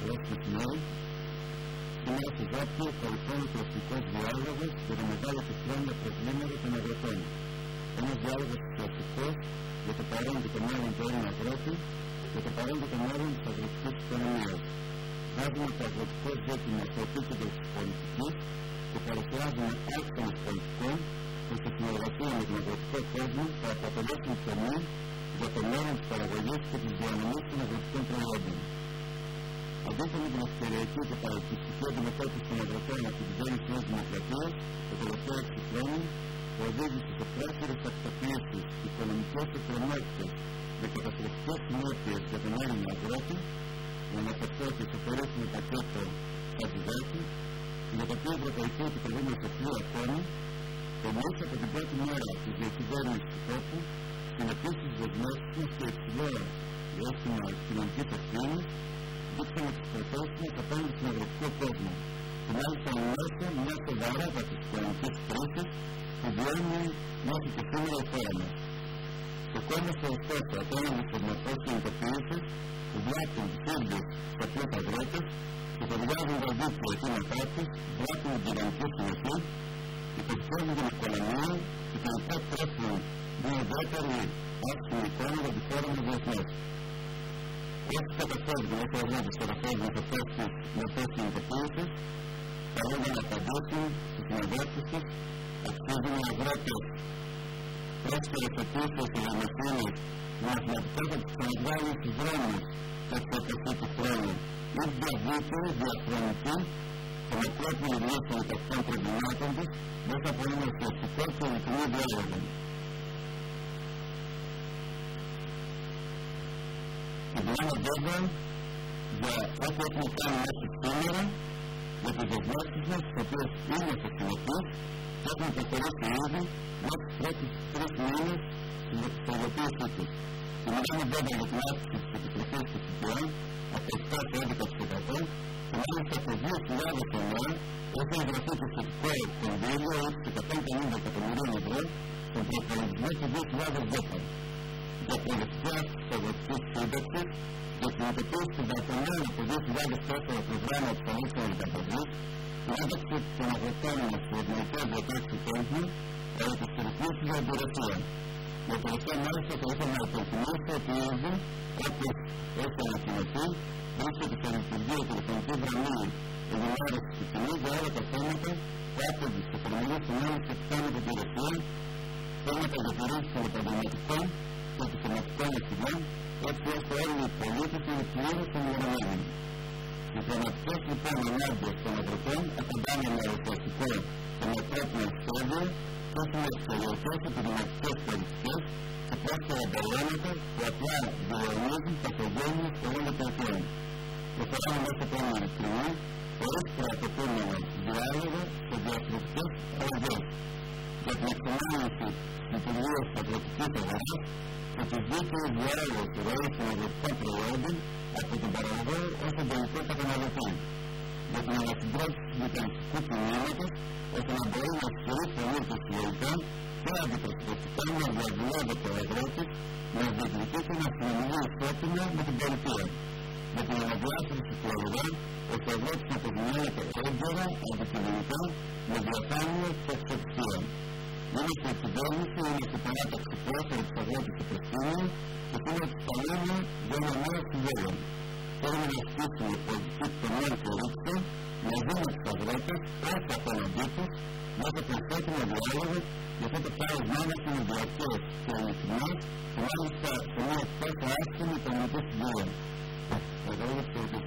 Καλώς μεσημέρι. Σήμερα στη Ζάπιο κορυφώνει ο αστικός διάλογος για τα μεγάλα και χρόνια προβλήματα των αγροτών. Ένας διάλογος ουσιαστικός για το παρόν και το μέλλον του Έλληνα αγρότη, για το παρόν και το μέλλον της αγροτικής οικονομίας. Βάζουμε το αγροτικό ζήτημα στο επίκεντρο της πολιτικής και παρουσιάζουμε άξονες πολιτικών που στη συνεργασία με τον αγροτικό κόσμο θα αποτελέσουν τομή για το μέλλον της παραγωγής και της διανομής των αγροτικών προϊόντων. Αντίθετα με την ευκαιριακή και παρελκυστική αντιμετώπιση των αγροτών από την κυβέρνηση της Δημοκρατίας, το τελευταίο 6 χρόνια που οδήγησε σε πρόσφερες τακτοποιήσεις, οικονομικές εκκρεμότητες με καταστροφικές συνέπειες για τον Έλληνα αγρότη, να αναφερθώ και στο περίφημο πακέτο Χατζηδάκη, για το οποίο η Ευρωπαϊκή Επιτροπή μας ευθύνει ακόμη, εμείς από την πρώτη μέρα της διακυβέρνησης του τόπου, συνεπείς τις δεσμεύσεις μας και υψηλό αίσθημα κοινωνικής ευθύνης, δείξαμε τις προθέσεις μας απέναντι στον αγροτικό κόσμο, και μάλιστα εν μέσω μιας σοβαρότατης οικονομικής κρίσης που βιώνει μέχρι και σήμερα η χώρα μας. Το κόμμα στο ωστόσο απέναντι στις μορφές συνειδητοποιήσεις που βλάπτουν τους ίδιους τους απλούς αγρότες και ταιριάζουν τα δίκτυα αιτήματά τους, βλάπτουν την κοινωνική συνοχή, υπερφέρουν την οικονομία και τελικά τρέφουν μια ιδιαίτερη άσχημη εικόνα για τη χώρα μας διεθνώς. Όσοι καταφέρουν ως αγρότες καταφέρουν με αυτές τις μορφές συνειδητοποίησης, καλούνται να απαντήσουν στους συναδέλφους τους, αξίζουν οι αγρότες πρόσφερες αιτήσεις και δημοσίες μαθηματικά θα τους ξαναβγάλουν στους δρόμους της προκρασίας του χρόνου, ή διαδίκτυοι, διαχρονικοί, και με τρόπο λύση μεταξύ των προβλημάτων τους, μέσα από ένα ουσιαστικό και ειλικρινή διάλογο. Και μιλάμε βέβαια για ό,τι έχουμε κάνει μέχρι σήμερα, για τις δεσμεύσεις μας, τις οποίες είμαστε συνεπείς και έχουμε προχωρήσει ήδη μέχρι τους πρώτους 3 μήνες της υλοποίησής τους. Και μιλάμε βέβαια για την αύξηση της επιστροφής του ΦΠΑ από 7% σε 11%, και μάλιστα από 2009 έχει εγγραφεί το σχετικό κονδύλιο έως 150 εκατομμυρίων ευρώ στον προπολογισμό του 2010. Για προοδευτική αύξηση της αγροτικής σύνταξης, για την υλοποίηση του δρακονιών από 2004 προγράμμα της ανώτερης καταβολής, την ένταξη των αγροτών μας στις ευνοϊκές διατάξεις του κόσμου, αλλά και στις ρυθμίσεις για εμπειροσία. Για τελευταία μάλιστα θα ήθελα να υπενθυμίσω ότι ήδη, όπως έχει ανακοινωθεί, βρίσκεται στο λειτουργείο τηλεφωνική γραμμή ενημέρωσης του κοινού για όλα τα θέματα που άπτονται στις εφαρμογές του νόμου σχετικά με την υπηρεσία, θέματα διατηρήσεων των επαγγελματικών και επιχειρηματικών ευθυνών, έτσι ώστε όλοι οι πολίτες είναι πλήρως ενημερωμένοι. Οι πραγματικές λοιπόν ανάγκες των αγροτών απαντάνε με ουσιαστικό και με πρότυπο σχέδιο και όχι με εξωτερικές επιδηματικές πολιτικές και πρόσφερα μπερδέματα που απλά διαιωνίζουν τα οικογένειες πολλών επαιτειών. Προχωράμε μέσα από ένα ειλικρινή, χωρίς προαπαιτούμενο διάλογο σε διαφορετικές αλλαγές για την εξομάλυνση της λειτουργίας της αγροτικής αγοράς και της δίκαιης διάλογης ροής των αγροτικών προϊόντων από τον παραγωγό ως τον τελικό καταναλωτή, για την ανασυγκρότηση του μεταναστικού κινήματος ώστε να μπορεί να ισχυρίσει πολίτες συλλογικά και αντιπροσωπευτικά να διαβουλεύεται ο αγρότης να διεκδικήσει ένα συνομιλίο ισότιμο με την πολιτεία, για την αναδιάθρωση του αγορά ώστε ο αγρότης να αποδεικνύεται έγκαιρα, αντικειμενικά, με διαφάνεια και αξιοπιστία. Είμαστε η κυβέρνηση, είμαστε η παράταξη πρόσφερη της αγρότης υπευθύνων και σήμερα τους καλούμε για ένα νέο συμβόλαιο. Θέλουμε να ασκήσουμε πολιτική τομέα και ρήξη, να δούμε τους αγρότες, όχι απέναντί τους, μέσα από ισότιμο διάλογο, για αυτό το πράγμα μας είναι διαρκές και ειλικρινές και μάλιστα σε μια τόσο άσχημη οικονομική συγκυρία. Ευχαριστώ για τις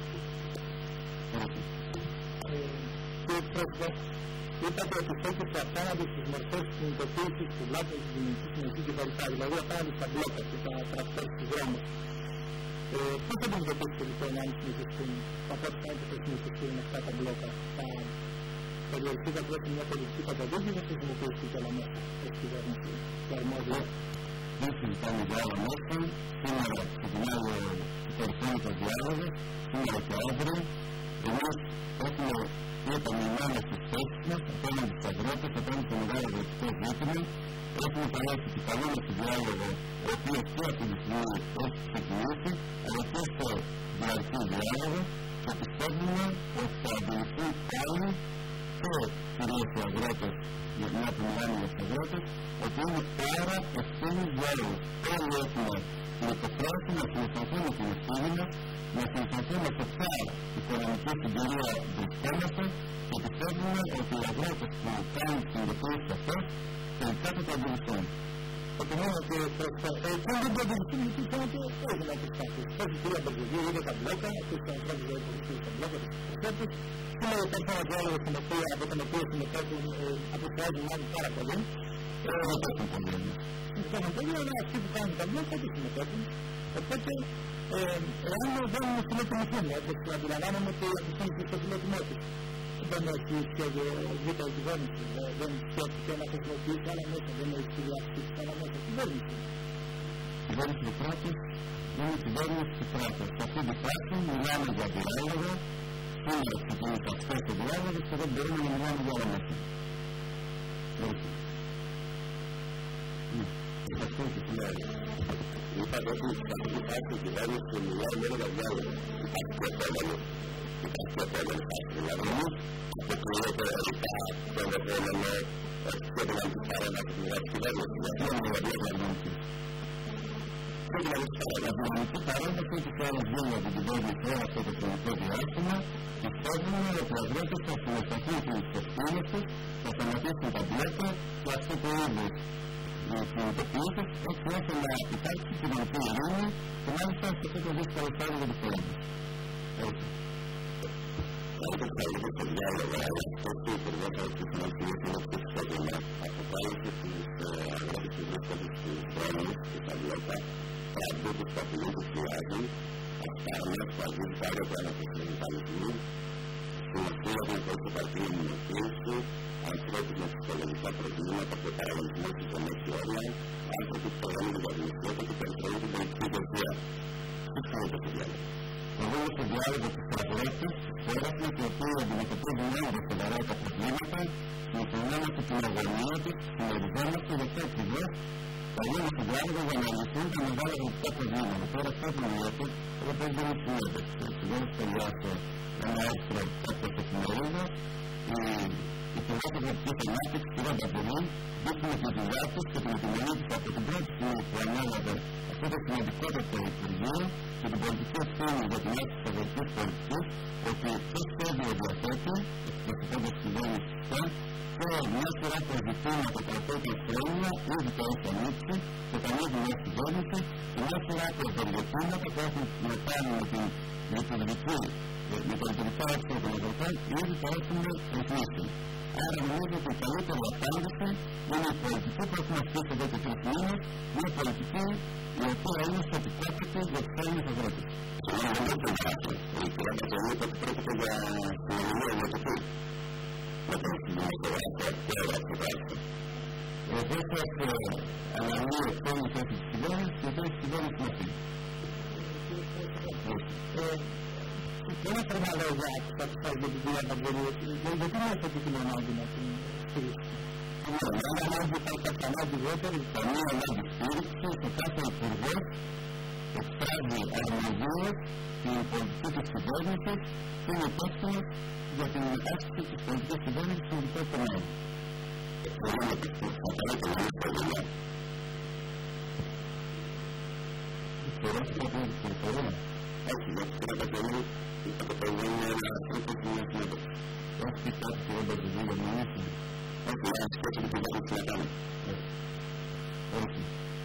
ερωτήσεις. Είπατε ότι στέκεται απέναντι στις μορφές συνειδητοποίησης που βλάπτουν τη κοινωνική συνοχή κτλ. Δηλαδή απέναντι στα μπλόκα και τα τρακτέρ στους δρόμους. Πώς θα αντιμετωπίσετε λοιπόν αν συνεχιστούν, από ό,τι φαίνεται θα συνεχιστούν αυτά τα μπλόκα? Θα περιοριστείτε απλώς σε μια πολιτική καταδίκη ή θα χρησιμοποιήσετε όλα μέσα ως κυβέρνηση και αρμόδια? Δεν συζητάμε για άλλα μέσα. Σήμερα ξεκινάει ο υπερφώνητος διάλογος, σήμερα και αύριο. Εμείς έχουμε επανειλημμένα στις θέσεις μας απέναντι στους αγρότες, απέναντι στο μεγάλο αγροτικό ζήτημα. Έχουμε καλέσει και καλούμε στο διάλογο, ο οποίος και αυτή τη στιγμή έχει ξεκινήσει, αλλά και στο διαρκή διάλογο, και πιστεύουμε ότι θα αντιληφθούν όλοι και κυρίως οι αγρότες, γιατί μια που μιλάμε για τους αγρότες, ότι είναι πάρα ευθύνη για όλους. Όλοι έχουμε την υποχρέωση να συμμετοχθούμε στην ευθύνη μας, να συμμετοχθούμε σε ποια οικονομική συγκυρία βρισκόμαστε και πιστεύουμε ότι οι αγρότες που κάνουν τις συνδοχές αυτές τελικά θα το αντιληφθούν. Επομένως, δεν το αντιληφθούν γιατί φαίνεται όχι να τις κάνουν. Όχι κυρία Μπερζεβίου, είναι τα μπλόκα, αυτούς τους ανθρώπους δεν έχουν τα μπλόκα, τους προσώπους. Σήμερα υπάρχει ένα διάλογο από τον οποίο συμμετέχουν, αποσιάζουν μάλλον πάρα πολύ. Δεν υπάρχουν πολλοί. Συμμετέχουν πολλοί, αλλά αυτοί που κάνουν τα μπλόκα δεν συμμετέχουν. Οπότε, εάν δεν συμμετέχουν, όπως αντιλαμβάνομαι ότι αντιστοιχούν στο φιλότιμό τους. Δεν έχει σχέδιο β' η κυβέρνηση, δεν σκέφτεται να χρησιμοποιήσει άλλα μέσα, δεν έχει σχεδιάσει άλλα μέσα. Κυβέρνηση. Κυβέρνηση του κράτους είναι κυβέρνηση του κράτους. Σε αυτή την φάση μιλάμε για διάλογο, σήμερα ξεκινήσει αυτές το διάλογο και δεν μπορούμε να μιλάμε για άλλα μέσα. Όχι. Αυτό και σημαίνει. Είπατε ότι σε αυτή τη φάση η κυβέρνηση μιλάει μόνο για διάλογο. Υπάρχει και επόμενο. Υπάρχει και επόμενο φάση. Δηλαδή, αποκλείεται ρητά το ενδεχόμενο και την αντιπαρέμβαση της κυβέρνησης. Γιατί είναι για διαλογική. Και την αντιπαρέμβαση που θα γίνει από την κυβέρνηση όλο αυτό το χρονικό διάστημα, πιστεύουμε ότι οι αγρότες θα συμμετοχθούν στις ευθύνες τους, θα σταματήσουν τα μπλόκα και αυτό το είδος κινητοποιήσεις έτσι ώστε να υπάρξει κοινωνική ειρήνη και μάλιστα σε αυτό το δύσκολο στάδιο για τη χώρα μας. Έτσι. Όταν θα είναι στο διάλογο, αυτό ο Υπουργός Αναπτύξεως είναι στο εισόδημα, αποκάλυψε τους αγρότες που βρίσκονται στους δρόμους, στα μπλόκα, αντίθετους που απειλούν τους χρειάζουν, αυτάρμες που αγγίζουν τα άγρια του αναπτυξιονιταλισμού, συνοχεία των προσωπαρτίνων μονοποίηση, ανθρώπους με ψυχολογικά προβλήματα και παραγωγισμό στις δομές και όρια, άνθρωποι που προγράμμουν για δημοσιότητα και περιφερειούν την πολιτική ηγεσία. Τι κάνετε στο διάλογο? Εγώ είμαι στο διάλογο της αγρότης, πέρασμα και οποίοι αντιμετωπίζουν όλα σοβαρά προβλήματα, συμφωνούμε στην αγωνία τους, συνεργαζόμαστε για αυτό ακριβώς. Θα γίνουμε στο διάλογο για να λυθούν τα μεγάλα πολιτικά προβλήματα. Τώρα αυτό που μιλάτε, εγώ δεν είναι συνέντευξη. Δεν σχολιάσω ένα έξτρα κάποια εφημερίδα. Η Υπουργός Αναπτύξεως Ανάπτυξης, κ. Μπαντελή, δείχνει τη δουλειά τους και την επιμονή τους από την πρώτη στιγμή που ανέλαβε αυτό το σημαντικότατο Υπουργείο και την πολιτική ευθύνη για την άσκηση της αγροτικής πολιτικής, ότι το σχέδιο διαθέτει, εκπροσωπώντας την κυβέρνηση και μια σειρά από ζητήματα τα οποία χρόνια ήδη το έχει ανοίξει και τα ανοίγει μια κυβέρνηση και μια σειρά από ευεργετήματα που έχουν να κάνουν με τα λειτουργικά έξοδα των αγροτών ήδη το έχουν ρυθμίσει. Άρα νομίζω ότι η καλύτερη απάντηση είναι η πολιτική που έχουμε ασκήσει εδώ και 3 μήνες, μια πολιτική η οποία είναι στατικότητα για τους Έλληνες αγρότες. Δεν το βάζω. Η κυρία Μπατζολή είπε ότι πρόκειται για συνομιλία ιδιωτική. Με τον δημοσιογράφο και έγραψε το άρθρο. Εδώ θα αναλύει ο χρόνος της κυβέρνησης και εδώ η κυβέρνηση με αυτή. Δεν θα να λέω για αυτά που θα για την κυρία Μπατζολή, γιατί δεν έχετε την ανάγκη να την στηρίξετε. Αν ανάγκη θα υπάρχει ανάγκη ιδιαίτερη, καμία ανάγκη στήριξη, ο κάθε υπουργός εξάγει αρμοδίες στην πολιτική της κυβέρνησης και είναι υπεύθυνος για την άσκηση της πολιτικής κυβέρνησης στον δικό τομέα. Όχι, γιατί κύριε Μπατζολή, είπατε ότι είναι ένα άνθρωπο που είναι συνέντευξη. Όχι κάτι που δεν μπορεί να μιλήσει. Όχι, να σκέφτεται την κυβέρνηση να κάνει. Όχι.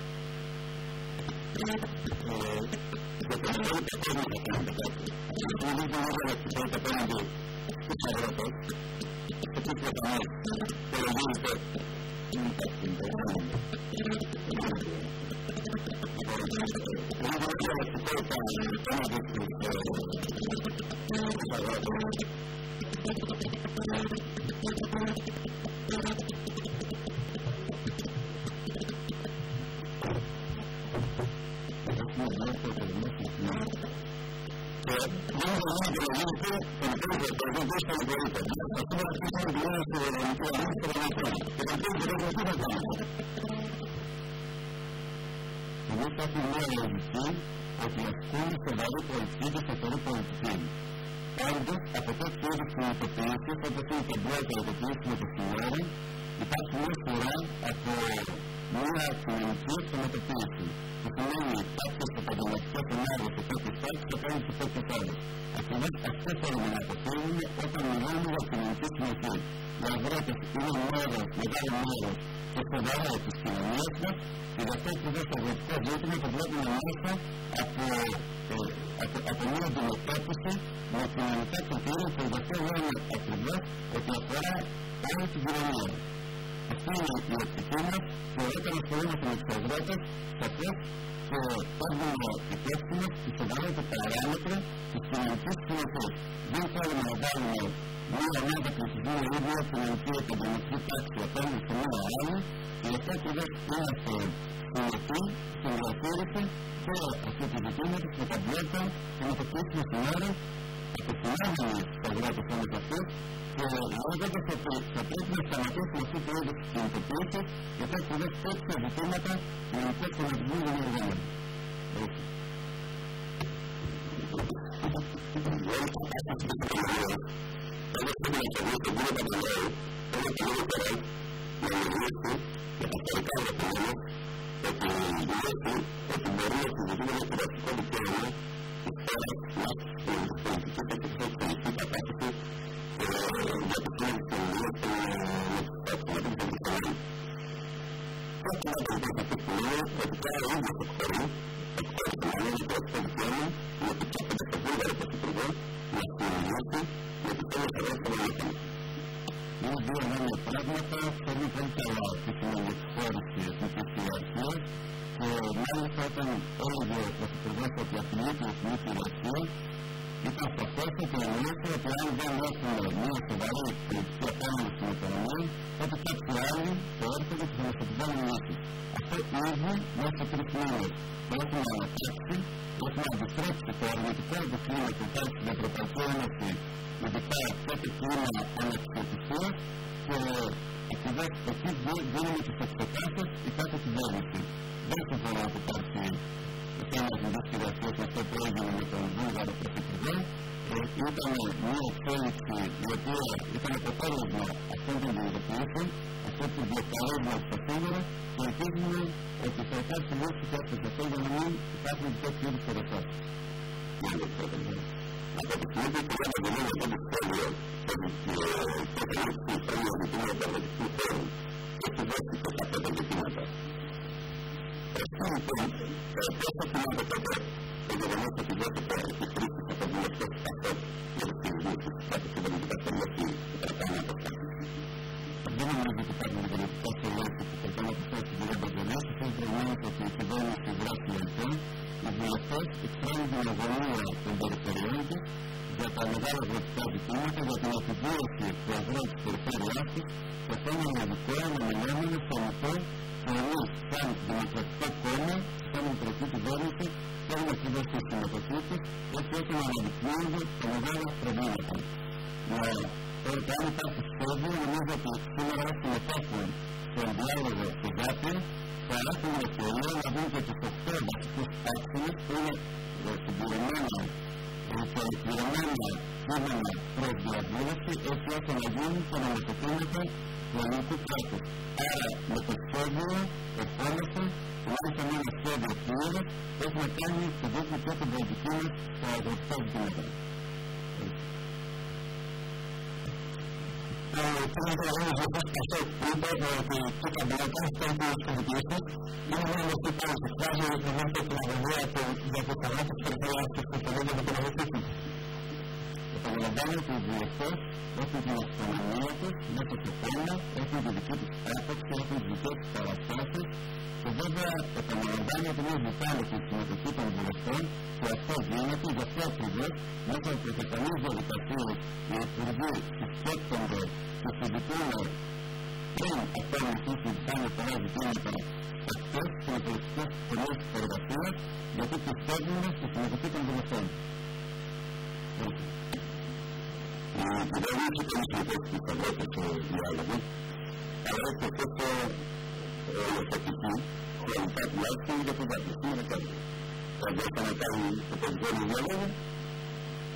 Για τον υπόλοιπο κόσμο θα κάνετε κάτι. Είναι λίγο να τα πέραντι στους αγρότες, στο τι προτανές, υπολογίζεται, δεν υπάρχει την περιγράμμα. Είναι διαλεκτικό πέναντι στους αγρότες. Υπάρχει μια λογική ότι ασκούν σοβαρή πολιτική και σοβαρή πολιτική. πάντως από τέτοιου είδους κινητοποιήσεις, όπως είναι το μπλόκο το κλείσιμο των συνόρων, υπάρχει μια σειρά από μια κοινωνική αυτοματοποίηση, που σημαίνει κάποιες επαγγελματικές ομάδες σε κάποιες τάξεις και κάποιες σε κάποιες άλλες. Ακριβώς αυτό θέλουμε να αποφύγουμε όταν μιλάμε για κοινωνική συνοχή. Οι αγρότες είναι μεγάλο μέρος και σοβαρό της κοινωνίας μας και γι' αυτό ακριβώς το αγροτικό ζήτημα το βλέπουμε μέσα από μια αντιμετώπιση με κοινωνικά κριτήρια και γι' αυτό λέμε ακριβώς ότι αφορά όλη την κοινωνία. Αυτή είναι η οπτική μας και όταν ασχολούμαστε με τους αγρότες, σαφώς και παίρνουμε υπόψη μας τη σοβαρότητα παράμετρα της κοινωνικής συνοχής. Δεν θέλουμε να βάλουμε μια ομάδα πληθυσμού ίδια κοινωνική επαγγελματική τάξη απέναντι σε μια άλλη και γι' αυτό ακριβώς είμαστε συνοχή, στην διαχείριση και αυτού του ζητήματος με τα μπλόκα και με το κλείσιμο συνόρων, απευθυνόμενοι στους αγρότες όμως αυτούς και λέγοντας ότι θα πρέπει να σταματήσουμε αυτού του είδους της κινητοποίησης γιατί ακριβώς τέτοια ζητήματα κοινωνικές σχηματισμούς δεν είναι δεδομένα.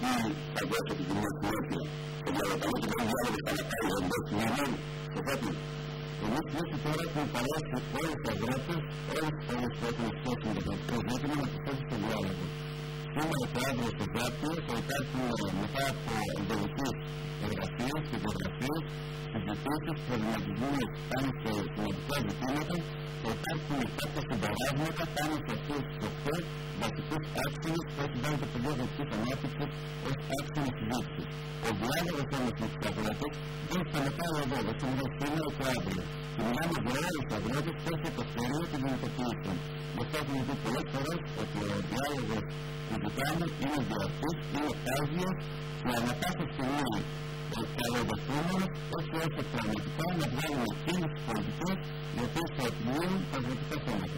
πολιτική παγκόσμια την κοινωνία συνέχεια, το διαλογισμό και τον διάλογο στα μακάρια εντός του Ινωμένου, στο φέτο. Εμείς μέχρι τώρα έχουμε παρέσει όλους τους αγρότες, όλους τους αγρότες που έχουν σχέση με το πολιτικό ζήτημα να τους θέσει στον διάλογο. Σήμερα το αύριο στο Ζάπιο θα υπάρχουν μετά από εντολικές εργασίες και διαγραφές, συζητήσεις, προβληματισμούς πάνω σε σημαντικά ζητήματα και υπάρχουν κάποια συμπεράσματα πάνω σε αυτούς τους 8 βασικούς άξονες που έχει βάλει το Υπουργείο Δυτικής Ανάπτυξης ως άξονα συζήτησης. Ο διάλογος όμως με τους αγρότες δεν σταματάει εδώ, δεν σταματάει σήμερα και αύριο. Και μιλάμε για όλους τους αγρότες πώς θα το θέλουν και δημιουργήσουν. Γι' αυτό έχουμε δει πολλές φορές ότι ο διάλογος που ζητάμε είναι διαρκής, είναι κάζιος και ανά πάσα στιγμή καλοδεχόμενος έτσι ώστε πραγματικά να βγάλουμε εκείνες τις πολιτικές οι οποίες θα επιλύουν τα αγροτικά θέματα.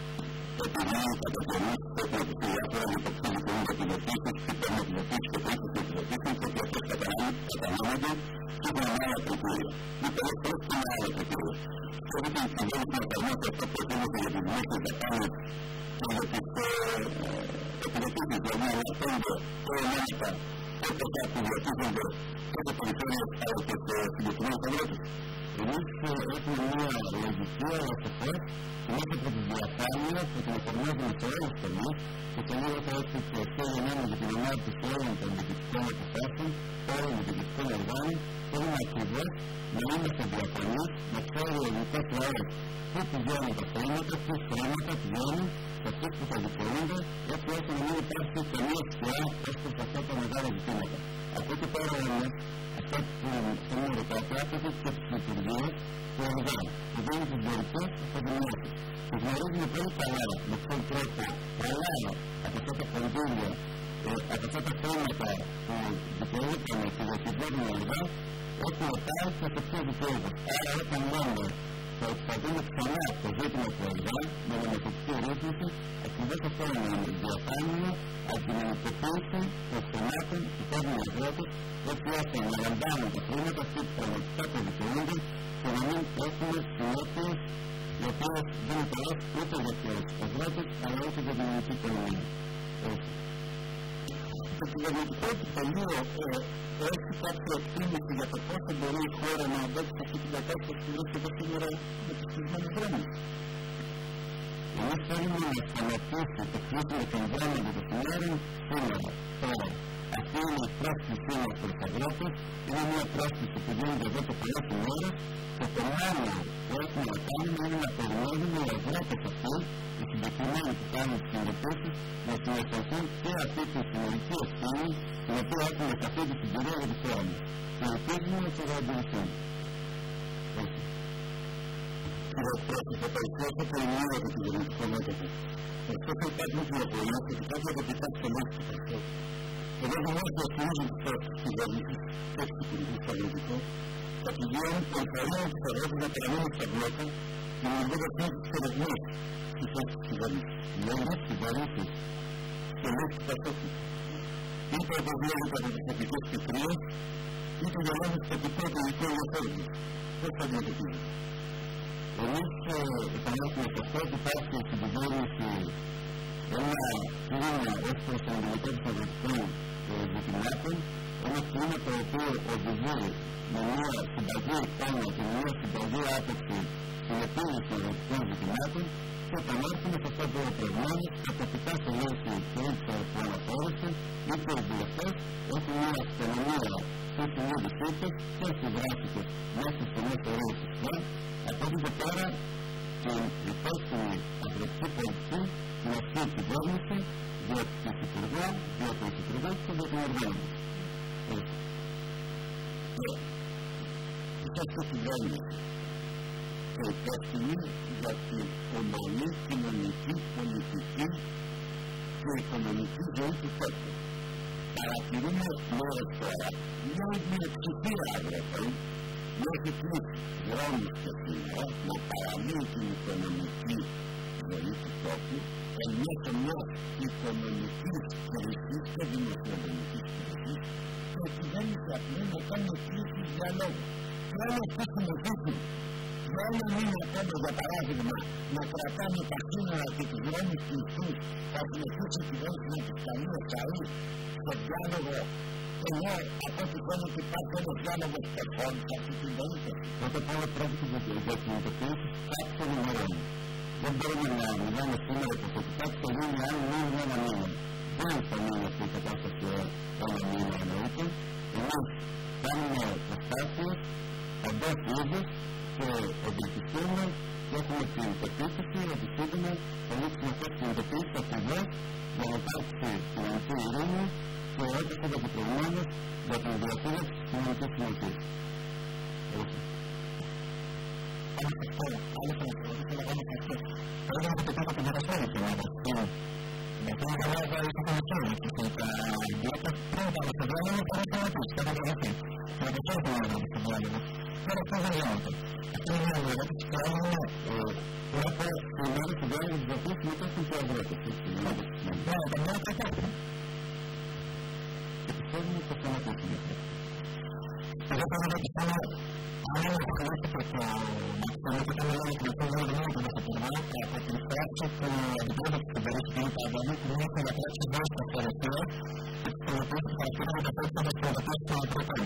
Επειδή κατά καιρούς πρέπει να τους διάφορα να υποψηφίσουν για την ευθύσεις και πρέπει να την ευθύσεις και πρέπει να την ευθύσεις και αυτές κατανάμονται και με άλλα κριτήρια. Ή πολλές φορές και με άλλα κριτήρια. Πρέπει να κυβέρνηση να εφαρμόσει αυτό που προτείνεται για τις δημόσιες δαπάνες και για τις επιδοτήσεις, δηλαδή να φέρνονται προγράμματα όπως θα που διατίθενται τόσο περιφέρειες αλλά και σε συγκεκριμένους αγρότες. Εμείς έχουμε μια λογική αλλά σαφώς και μέσα από τη διαφάνεια που την εφαρμόζουμε σε όλους τους τομείς και σε λίγο θα έτσι και θέλουμε για την ανάπτυξη όλων των διοικητικών αποφάσεων, όλων των διοικητικών οργάνων, θέλουμε ακριβώς να είμαστε διαφανείς, να ξέρει ο ελληνικός λαός πού πηγαίνουν τα χρήματα, τι χρήματα πηγαίνουν σε αυτούς που θα δικαιούνται, έτσι ώστε να μην υπάρχει καμία σκιά ως προς αυτά τα μεγάλα ζητήματα. Από εκεί πέρα όμως, αυτό που θέλουμε να κατάπτωται και τις λειτουργίες του οργάνου, που δίνουν τις δωρικές αποδημιώσεις. Και γνωρίζουμε πολύ καλά με ποιον τρόπο πολλά από αυτά τα κονδύλια, από αυτά τα χρήματα που δικαιούταμε και διακυβέρνουν οργάνου, έχουν πάει και σε ποιο δικαιούται. Άρα όταν λέμε θα δούμε ξανά το ζήτημα του οργάνου με νομοθετική ρύθμιση, ακριβώς αυτό είναι η διαφάνεια, αντιμετωπίση των θεμάτων που παίρνουν οι αγρότες, έτσι ώστε να λαμβάνουν τα χρήματα αυτοί που πραγματικά το δικαιούνται και να μην έχουμε συνέπειες οι οποίες δεν είναι καλές ούτε για τους αγρότες αλλά ούτε για την ελληνική κοινωνία. Το κυβερνητικό επιτελείο έχει κάποια εκτίμηση για το πώς θα μπορεί η χώρα να αντέξει αυτή την κατάσταση που βρίσκεται σήμερα με τις κλεισμένες δρόμες. Εμείς θέλουμε να σταματήσει το κλείσιμο των δρόμων και των συνόρων σήμερα, τώρα. Αυτή είναι η πρόσκλησή μας προς τους αγρότες, είναι μια πρόσκληση που γίνεται εδώ και πολλές ημέρες και το μόνο που έχουμε να κάνουμε είναι να περιμένουμε οι αγρότες αυτοί, οι συγκεκριμένοι που κάνουν τις συνδετήσεις, να συναισθανθούν και αυτή τη συνολική ευθύνη την οποία έχουμε σε αυτή τη συγκυρία για τη χώρα μας. Και ελπίζουμε ότι θα αντιληφθούν. Κύριε Πρόεδρε, θα παρουσιάσω το ενιαίο του κυβερνητικού μέτωπου. Ωστόσο υπάρχουν πληροφορίες ότι κάποια τοπικά στελέχη εδώ δημόσια θυμίζουν τις θέσεις της κυβέρνησης και του Υπουργού στο Αγροτικό, θα πηγαίνουν και ενθαρρύνουν τους αγρότες να παραμείνουν στα μπλόκα, δημιουργώντας νέους εξαιρεσμούς στις θέσεις της κυβέρνησης. Νέους κυβέρνησης και νέους κατόχους. Είτε αποδείονται από τις τοπικές πικρίες, είτε για λόγους τοπικό και ειδικό ενδιαφέροντος. Πώς θα αντιμετωπίζουν. Εμείς επανέλθουμε σε αυτό που υπάρχει στην κυβέρνηση ένα κλίμα ως προς την αντιμετώπιση των αγροτικών ζητημάτων, ένα κλίμα το οποίο οδηγεί με μια συμπαγή εικόνα και με μια συμπαγή άποψη στην επίλυση των αγροτικών ζητημάτων και επανέλθουμε σε αυτό που προηγουμένως τα τοπικά στελέχη που αναφέρεσαν ή και οι βουλευτές έχουν μια αυτονομία στη συνείδησή τους και στη δράση τους μέσα στο μέσο όρο της ΚΕΑ. Από εκεί και πέρα την υπεύθυνη αγροτική πολιτική την αστική κυβέρνηση, δια του Υπουργού, δια του Υπουργού και δια των οργάνων. Η αστική κυβέρνηση και υπεύθυνη για την ομαλή κοινωνική, πολιτική και οικονομική ζωή του τόπου. Παρατηρούμε μέρες τώρα μια μειοψηφία αγροτών να έχει κλείσει δρόμους και σήμερα να παραλύει την οικονομική ζωή του τόπου εν μέσω μιας οικονομικής κρίσης και δημοσιονομικής κρίσης και η κυβέρνηση απλή να κάνει κλήσεις διαλόγου. Και όλα αυτά συνεχίζουν Για ένα μήνα πόντο, για παράδειγμα, να κρατάμε τα σύνορα και τους δρόμους κλειστούς, θα συνεχίσει η κυβέρνηση να τους καλεί εσαΐ στο διάλογο, ενώ από ό,τι φαίνεται υπάρχει ένας διάλογος περχών σε αυτή την περίπτωση. Τότε πάλι πρόκειται για κινητοποίηση κάποιων ημερών. Δεν μπορούμε να μιλάμε σήμερα υποθετικά και θα γίνει αν μείνει ένα μήνα. Δεν θα μείνει αυτή η κατάσταση ένα μήνα εννοείται. Εμείς κάνουμε προσπάθειες εντός είδους και ευελπιστούμε και έχουμε την πεποίθηση ότι σύντομα θα λήξουν αυτές τις κινητοποίησεις ακριβώς για να υπάρξει κοινωνική ειρήνη και όπως είπα και προηγουμένως για την διατήρηση της κοινωνικής συνοχής. Πάμε σε αυτό, άλλο θα μας ρωτήσω να κάνουμε αυτό. Πρέπει να το κάνω την περασμένη εβδομάδα. Γιατί είναι καλά να είσαι komisyonu και τα διάφορα πρώτα με το διάλογο θα είναι να πεις, θα καταγραφεί. Και να το φέρουμε να βρούμε στο διάλογο. Τώρα αυτό δεν γίνεται. Αυτό είναι μια ερώτηση που κάνουμε πρώτα στη μέρα του διάλογου της Δοτής μετά στην Προεδρέτηση. Ναι, τα μέρα θα υπάρχουν. Και πιστεύουμε ότι θα ανακούσουμε. Εγώ θα ρωτήσω αν είναι χρήσιμο το να κάνουμε ένα κλειστό διάλογο που θα περνάει από την πράξη που αντιπρόεδρος στην περίπτωση του Παγκόσμιου που είναι για πράξη βάση στα φορεσία και τις πολιτικές που χαρακτηρίζουν τα πράξη των πολιτικών των ανθρώπων.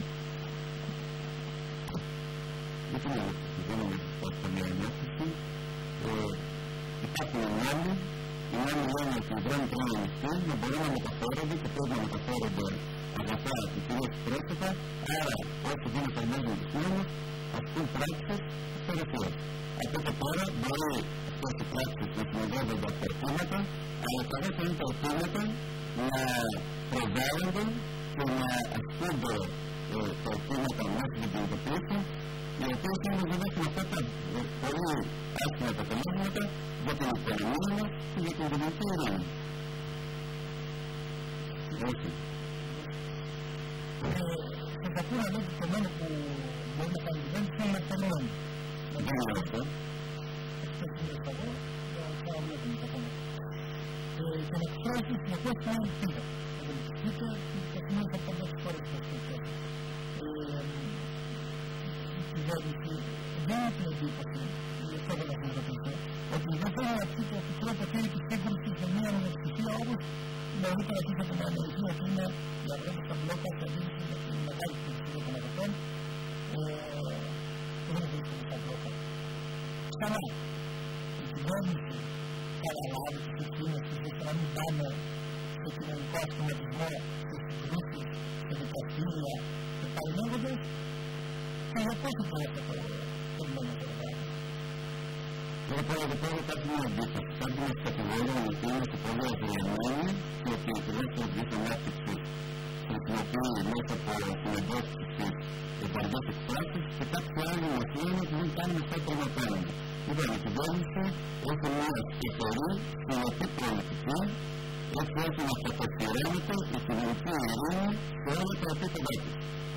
Δεν είναι μια ενόχληση. Υπάρχουν νόμοι. Οι νόμοι λένε ότι οι δρόμοι πρέπει να ανοιχτεί, να μπορούν να μεταφέρονται και πρέπει να μεταφέρονται αγαθά και κυρίως πρόσωπα. Άρα, όσο γίνεται αρμόδιοι τους νόμους, ασκούν πράξεις φορεσίας. Από το τώρα μπορεί αυτές οι πράξεις να συνοδεύονται από αιτήματα, αλλά καθώς είναι τα αιτήματα να προβάλλονται και να ασκούνται τα αιτήματα μέσα στην κινητοποίηση, οι οποίες είναι να δώσουν αυτά τα πολύ άσχημα αποτελέσματα για την οικονομία μας και για την κοινωνική ειρήνη. Όχι. Σε καθόλου αλήθεια το μόνο που μπορεί να κάνει κυβέρνηση είναι να τελειώνει. Δεν είναι αυτό. Αυτό είναι το εγώ, θα βλέπουμε τα κόμματα. Και να ξέρετε συνεχώς θα είναι πίδα. Είτε το σημείο θα πάντα στις χώρες που αυτό. Η κυβέρνηση δεν έχει την εντύπωση, γι' αυτό δεν έχω ρωτήσει, ότι δεν θέλει να πει το φυσικό ποτήρι της σύγκρουσης σε μια νομοθεσία όπως νωρίτερα αρχίσατε να αναλυθεί ότι είναι η αγρότη στα μπλόκα σε αντίληψη με την μεγάλη πλειοψηφία των αγροτών που δεν βρίσκονται στα μπλόκα. Ξανά, η κυβέρνηση θα αναλάβει τις ευθύνες της ώστε να μην πάμε σε κοινωνικό ασχηματισμό, σε συγκρίσεις, σε δικαστήρια και πάλι λέγοντας και για πόσο το αυτό το πρόβλημα το πράγμα. Λοιπόν, εδώ πέρα υπάρχει μια αντίθεση. Κάποιοι μας κατηγορούν ότι είμαστε πολύ αδειωμένοι και ότι η κυβέρνηση της Δυτικής Ανάπτυξης χρησιμοποιεί μέσα από την εμπόστηση της εμπορικές εκφράσεις και κάποιοι άλλοι μας λένε ότι δεν κάνουμε αυτά που να κάνουμε. Λοιπόν, η κυβέρνηση έχει μια σταθερή συνολική πολιτική έτσι ώστε να κατοχυρώνεται η κοινωνική ειρήνη σε όλα τα επίπεδα της.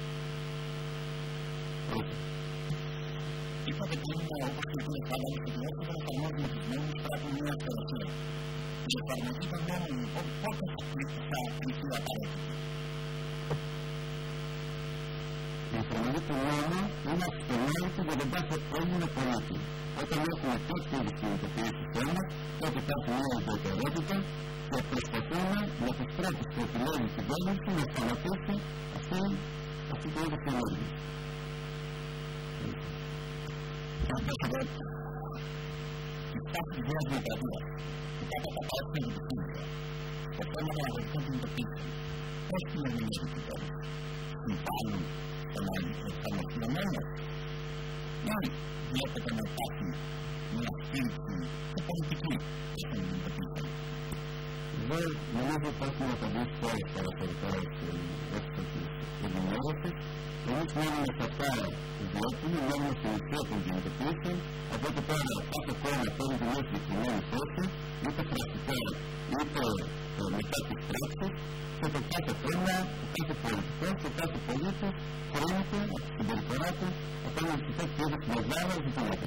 Είπατε πριν, όπως και κύριε Φάλα, ότι η κυβέρνηση θα εφαρμόζουμε τους νόμους πράγμα μια αυθαιρεσία. Η εφαρμογή των νόμων, λοιπόν, πότε θα κρυφθεί απαραίτητη. Η εφαρμογή του νόμου είναι αυτονόητη για τον κάθε Έλληνα πολίτη. Όταν έχουμε τέτοιου είδους κινητοποιήσεις όμως, τότε υπάρχει μια ιδιαιτερότητα και προσπαθούμε με τους τρόπους που επιλέγει η κυβέρνηση να σταματήσει αυτή το είδος ενέργειας. Η στάση της Νέας Δημοκρατίας και κάποια κατάσταση του Σύμβουλου στο θέμα των αγροτικών κινητοποιήσεων πώς την ερμηνεύει η κυβέρνηση. Συμβάλλουν στο να εφαρμοστεί ο νόμος ή βλέπετε να υπάρχει μια στήριξη και πολιτική για την κινητοποίηση. Δεν νομίζω ότι έχουμε απαντήσει πολλές παραφορικές έξω της ενημέρωσης. Εμείς μένουμε σε αυτά που βλέπουμε, μένουμε στην ουσία των κινητοποιήσεων, οπότε πέρα κάθε κόμμα θέλει την μια συγκεκριμένη θέση, είτε πρακτικά είτε μετά τις πράξεις, και το κάθε κόμμα, το κάθε πολιτικός, το κάθε πολίτης κρίνεται από τη συμπεριφορά του απέναντι σε τέτοιου είδους μεγάλα ζητήματα.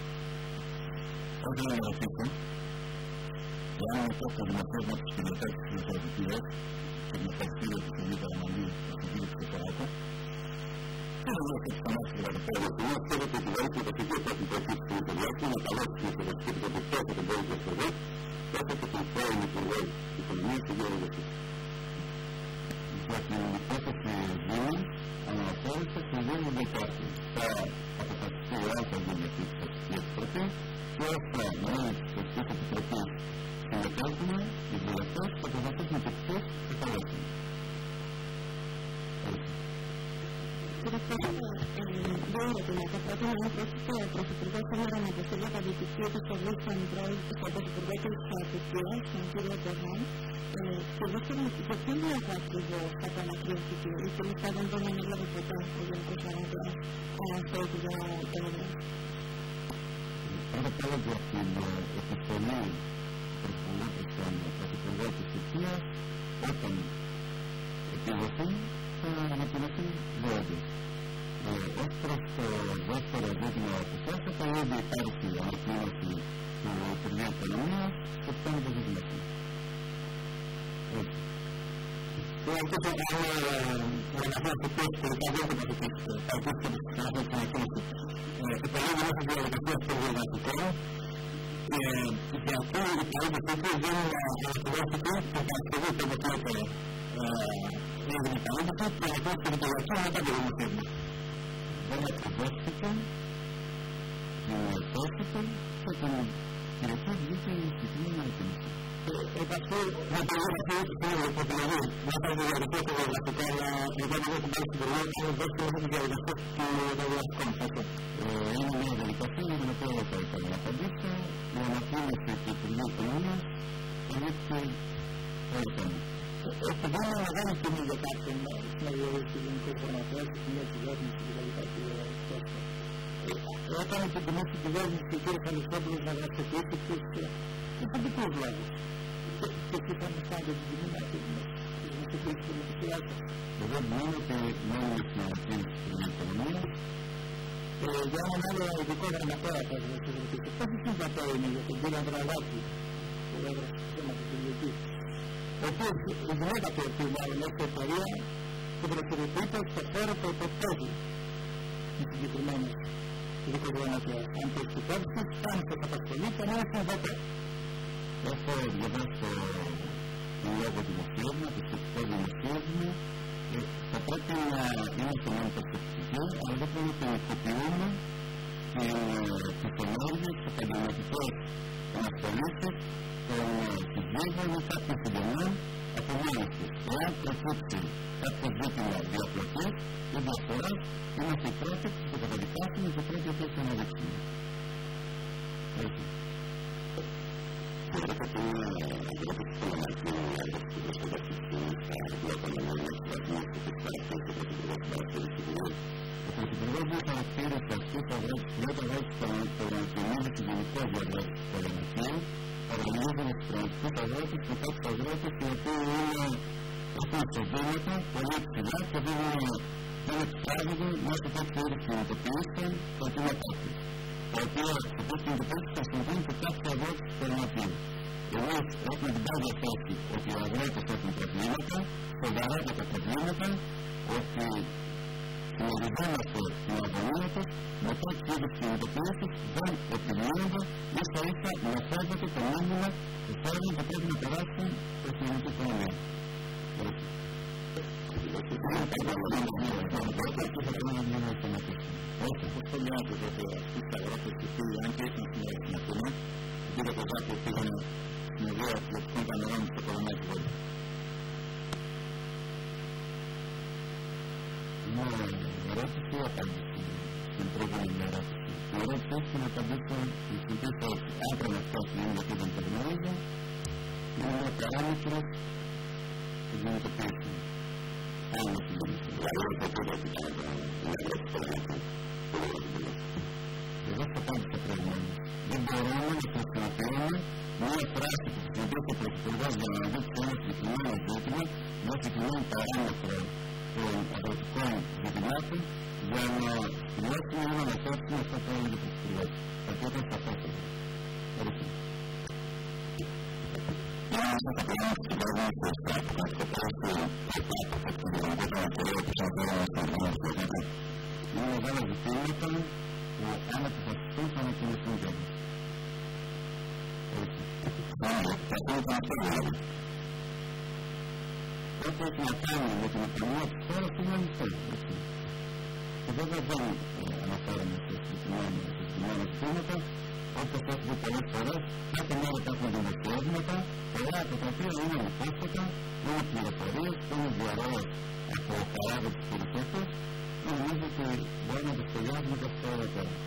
Όταν ρωτήσω, εάν αυτό το δημοσίευμα της κοινότητας της Δημοκρατίας και με τα κτίρια του Σελίδα Αμαλή του κ. Ξεφοράκου, δεν είναι αυτό που θα μάθει δηλαδή πέρα. Εγώ ξέρω ότι η κυβέρνηση το πήγε από την στην Εξεταστική Επιτροπή τόσο τον Πόρη Διασπορδές, όσο και τον πρώην Υπουργό Οικονομίας του Γιώργου Δεσίου. Για την υπόθεση Δήμου, αναφέρεται στο Δήμο Δεκάρτη. Θα αποφασιστεί αν θα γίνει αυτή η Εξεταστική Επιτροπή και όσα μέλη της Εξεταστικής Επιτροπής συμμετέχουν, οι βουλευτές θα αποφασίσουν και ποιες θα καλέσουν. Κύριε Πρόεδρε, δύο ερωτήματα. Πρώτον, αν πρόκειται ο Πρωθυπουργός σήμερα να αποφύγει τα διοικητική επιστολή στον Πρωθυπουργό της Τουρκίας, τον κύριο Ερντογάν, και δεύτερον, για ποιο λόγο ακριβώς απανακρίθηκε ή τέλος πάντων δεν ανέλαβε ποτέ ο Γενικός Γραμματέας θέση για το έργο. Πρώτα απ' όλα για την επιστολή προς τον Πρωθυπουργό της Τουρκίας, όταν επιδοθεί, θα ανακοινωθεί δόντως. Ως προς το δεύτερο ζήτημα που θέσατε, ήδη υπάρχει ανακοίνωση του Υπουργείου Οικονομίας και αυτό είναι το ζήτημα αυτό. Και αυτό θα κάνω να πω αυτό που τελικά δεν θα παρακολουθήσει την ανακοίνωση. Επελέγει μέσα στη διαδικασία των διαδικαστικών και για αυτό η παράδοση του δεν ανακοινώθηκε την Παρασκευή του Ευρωπαϊκού έγινε η παράδοση και αυτό στην Υπουργασία μετά το δημοσίευμα. Δεν αποδέχτηκε, δημιουργήθηκε και την Κυριακή βγήκε η συγκεκριμένη ανακοίνωση. Επ' αυτού να τελειώσει αυτό το επιλογή, να κάνει διαδικασία στο διαδικαστικό, αλλά μετά δεν έχουν πάρει στην Υπουργεία και δεν έχουν τη διαδικασία των διαδικαστικών. Είναι μια διαδικασία για την οποία θα ήθελα να απαντήσω. Η ανακοίνωση του Υπουργείου Οικονομίας ανήκει όλο το θέμα. Το θέμα είναι μεγάλη τιμή για κάποιον να διορίσει του Γενικού Γραμματέα και μια κυβέρνηση δηλαδή κάτι τόσο. Έκανε την τιμή στην κυβέρνηση και ο κ. Αλεξόπουλος να γραφτοποιήσει τους σημαντικούς λόγους. Και εκεί θα μας κάνει την τιμή να αφήνουμε τις μεσοκρίσεις του Μεσοκριάτες. Εγώ μόνο ότι μόνο στην ανακοίνωση του Υπουργείου Οικονομίας για έναν άλλο ειδικό γραμματέα θα ρωτήσω. Πόσοι συμβατέοι είναι για τον κ. Ανδραγάκη, που έγραψε το θέμα του Κυριακή, ο οποίος γυναίκα του οποίου μάλλον έχει εταιρεία που δραστηριοποιείται στο χώρο που υποπτώζει οι συγκεκριμένες δικογραμματείες. Αν το εξυπέρσεις, κάνει σε καταστολή και να είναι συμβατέ. Έχω διαβάσει τον λόγο δημοσίευμα, το σχετικό δημοσίευμα. Θα πρέπει να είμαστε μάλλον προσεκτικοί, αλλά δεν πρέπει να ικοποιούμε τις ενέργειες, τις επαγγελματικές ανασχολήσεις των συζύγων ή κάποιων συγγενών από μόνος τους. Εάν προκύψει κάποιο ζήτημα διαφορετής ή διαφοράς, είμαστε οι πρώτοι που θα το καταδικάσουμε και πρέπει να το αναδείξουμε. Έτσι. Θεωρώ ότι είναι αγρότηση των αναγκών αγρότηση προς το βασικό στα αγρότανα με εξετασμούς και τις χαρακτήριστες του Πρωθυπουργού στην Παρασκευή Συμβουλίου. Ο Πρωθυπουργός δεν χαρακτήρισε αυτούς τους αγρότες που δεν αγρότες παρανακοινώνεται γενικό διαγρότηση του Πολεμακίου, παρανομίζοντας τους πραγματικούς αγρότες και κάποιους αγρότες οι οποίοι έχουν εισοδήματα πολύ ψηλά και δεν εξάγονται μέσα από τέτοιου είδους κινητοποιήσεων τα αιτήματά τους. Τα οποία σε τέτοιες κινητοποιήσεις χρησιμοποιούν και κάποιοι αγρότες του Πολεμακίου. Εμείς έχουμε την πάγια θέση ότι οι αγρότες έχουν προβλήματα, σοβαρότατα προβλήματα, ότι συνεργαζόμαστε στην αγωνία τους, με τέτοιου είδους κινητοποιήσεις δεν επιλύονται, ίσα ίσα να σέβεται το μήνυμα που θέλουν και πρέπει να περάσουν στην κοινωνική οικονομία. Όχι, όπως σχολιάζεται ότι αυτοί οι αγρότες που πήγαν, αν και ήσουν στην Αθήνα, ο κ. Κοζάκης πήγαν στην οδεία αθλητικών πανερών στο Κολονάκι Βόλου. Μια ερώτηση ή απάντηση στην προηγούμενη ερώτηση. Η ερώτηση έχει να απαντήσω στην οποία αν πραγματικά είναι γιατί δεν το γνωρίζω, είναι μια παράμετρος της γενικοποίησης. Αν είναι συγκεκριμένη. Δηλαδή, το πρώτο που ήταν η ερώτηση του Πολεμακίου. Εγώ θα απάντησα προηγουμένως. Δεν μπορούμε να χρησιμοποιούμε μια φράση που χρησιμοποιεί ο Πρωθυπουργός για να δείξει ένα συγκεκριμένο ζήτημα, μια συγκεκριμένη παράμετρο των αγροτικών ζητημάτων για να στυλώσουμε ή να αναφέρουμε αυτό που έλεγε ο Πρωθυπουργός. Αυτό ήταν σαφέστατο. Ευχαριστώ. Είναι μεγάλα ζητήματα που αν αποφασιστούν θα ανακοινωθούν κιόλας. Ό,τι έχει να κάνει με την οικονομία της χώρας είναι ανοιχτό. Και βέβαια δεν αναφέρομαι σε συγκεκριμένα ζητήματα, όπως έχω πει πολλές φορές, κάθε μέρα υπάρχουν δημοσιεύματα, πολλά από τα οποία είναι ανυπόσχετα, είναι πληροφορίες, είναι διαρροές από παράδοξες της περιοχής και νομίζω ότι μπορεί να το σχεδιάζουμε και αυτό εδώ πέρα.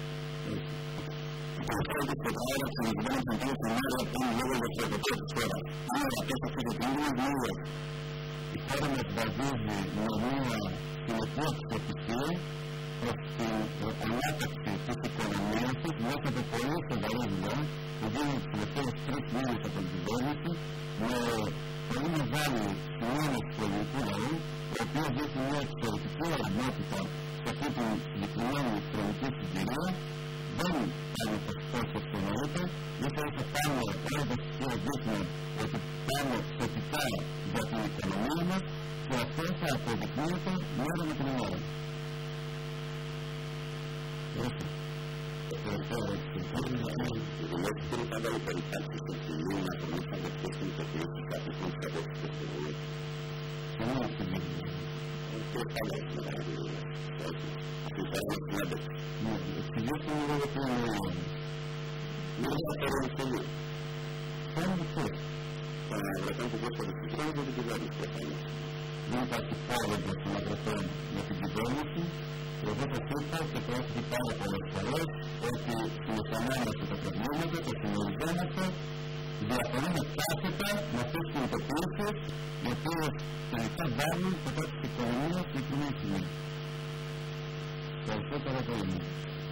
Υπάρχει και τα άλλα ξαναδημένα σαν τέλος την μέρα που είναι λόγω για το ευρωπαϊκό της χώρας. Είναι αυτές αυτές τις κοινωνίες. Η χώρα μας βαδίζει με μια συνεχή αξιοπιστία προς την ανάπτυξη της οικονομίας της μέσα από πολύ σοβαρή δουλειά που γίνει τους τελευταίους 3 μήνες από την κυβέρνηση με πολύ μεγάλη συνένεση του ελληνικού λαού, ο οποίος δείχνει μια εξαιρετική οριμότητα σε αυτή την συγκεκριμένη χρονική συγκυρία. Δεν κάνει προσπάθεια στο εννοείται, γιατί όσο πάμε όλα τα στοιχεία δείχνουν ότι πάμε θετικά για την οικονομία μας και αυτό θα αποδεικνύεται μέρα με την ημέρα. Όχι. Ευχαριστώ, η δουλεύει είναι πάντα η περιπτώση στο σημείο να προμήθαμε αυτές τις υποκρίσεις κάποιες που θα δώσει στο σημείο. Σημείο στην ίδια. Και πάντα στην μεγάλη δουλειά. Εξηγήστε μου λίγο τι εννοώ. Μιλάω τώρα με στολή. Φέρνω αυτό. Θα βρεθώ που βρίσκω την κυβέρνηση με την κυβέρνηση προφανώς. Δεν υπάρχει πρόβλημα στην αγροτών με την κυβέρνηση. Εγώ θα είπα και το έχω πει πάρα πολλές φορές ότι συμμετανόμαστε τα προβλήματα, τα συμμεριζόμαστε, διαφωνούμε κάθετα με αυτές τις κινητοποιήσεις οι οποίες τελικά βάλουν κατά της οικονομίας και κοινή σημεία. Ευχαριστώ πάρα πολύ.